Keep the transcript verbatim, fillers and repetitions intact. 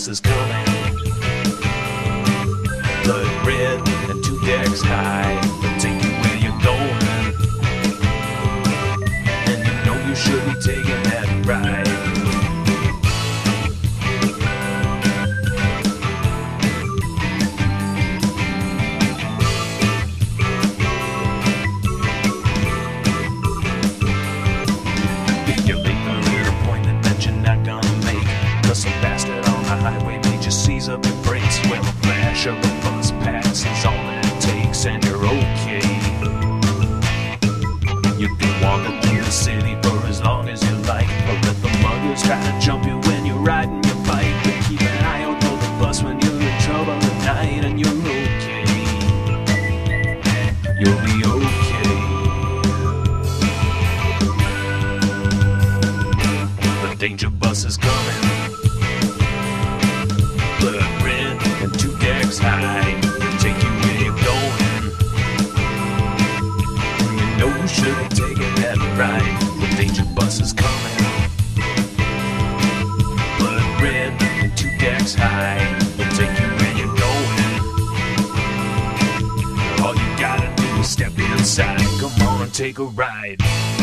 bus is coming. Blood red and two decks high. They'll take you where you're going, and you know you should be taking that ride. If you're late for an appointment that you're not gonna make, 'cause some bastard on the highway made you seize up your brakes, well, a flash of a bus pass is all it takes, and you're okay. You can walk through the city for as long as you like, but let the muggers try to jump you when you're riding your bike. But keep an eye out for the bus when you're in trouble at night, and you're okay. You'll be okay. The danger bus is coming. Blood red and two decks high. Take you where you're going, and you know you should be taking that ride. The danger bus is coming. Blood red and two decks high. We'll take you where you're going. All you gotta do is step inside. Come on and take a ride.